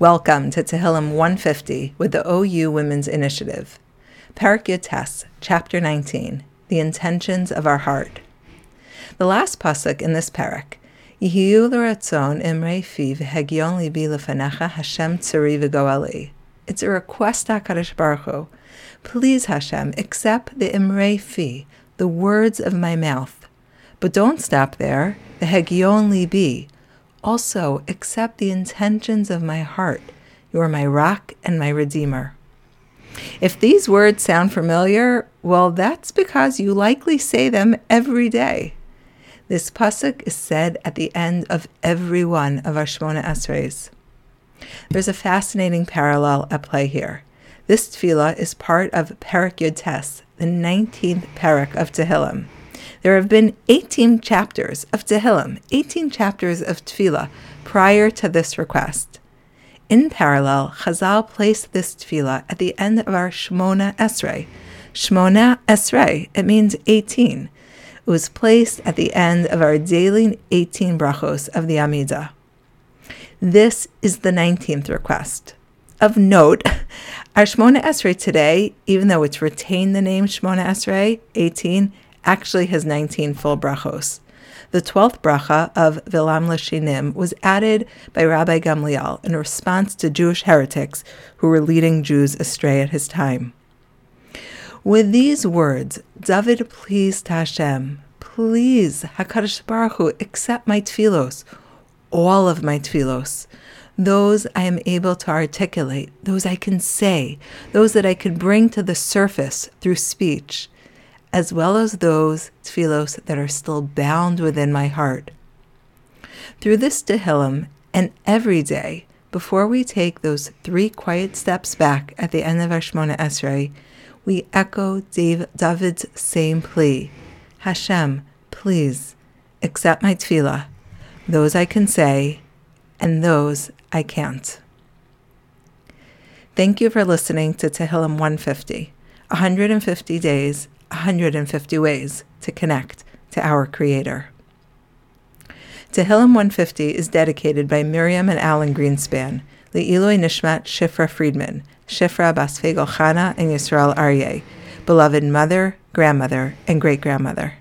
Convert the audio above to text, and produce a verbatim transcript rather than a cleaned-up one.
Welcome to Tehillim one fifty with the O U Women's Initiative. Perek Yud Tes, Chapter nineteen, The Intentions of Our Heart. The last pasuk in this perek, Yihiyu l'ratzon imrei fi v'hegyon libi lefanecha Hashem tzuri v'goali. It's a request to HaKadosh Baruch Hu. Please, Hashem, accept the imrei fi, the words of my mouth. But don't stop there. V'hegyon libi. Also, accept the intentions of my heart. You are my rock and my redeemer. If these words sound familiar, well, that's because you likely say them every day. This pasuk is said at the end of every one of our Shmona Esreis. There's a fascinating parallel at play here. This tefillah is part of Perek Yud Tes, the nineteenth perek of Tehillim. There have been eighteen chapters of Tehillim, eighteen chapters of Tefillah prior to this request. In parallel, Chazal placed this Tefillah at the end of our Shmona Esrei. Shmona Esrei, it means eighteen. It was placed at the end of our daily eighteen brachos of the Amidah. This is the nineteenth request. Of note, our Shmona Esrei today, even though it's retained the name Shmona Esrei, eighteen, actually has nineteen full brachos. The twelfth bracha of Vilam Lashinim was added by Rabbi Gamliel in response to Jewish heretics who were leading Jews astray at his time. With these words, David pleased Hashem, please, HaKadosh Baruch Hu, accept my tefillos, all of my tefillos, those I am able to articulate, those I can say, those that I can bring to the surface through speech, as well as those tefillos that are still bound within my heart. Through this Tehillim, and every day, before we take those three quiet steps back at the end of our Shmona Esrei, we echo Dave, David's same plea. Hashem, please, accept my tefillah, those I can say, and those I can't. Thank you for listening to Tehillim one fifty, one hundred fifty days, one hundred fifty ways to connect to our Creator. Tehillim one fifty is dedicated by Miriam and Alan Greenspan, Le'iloi Nishmat Shifra Friedman, Shifra Bas Fegel Chana, and Yisrael Aryeh, beloved mother, grandmother, and great-grandmother.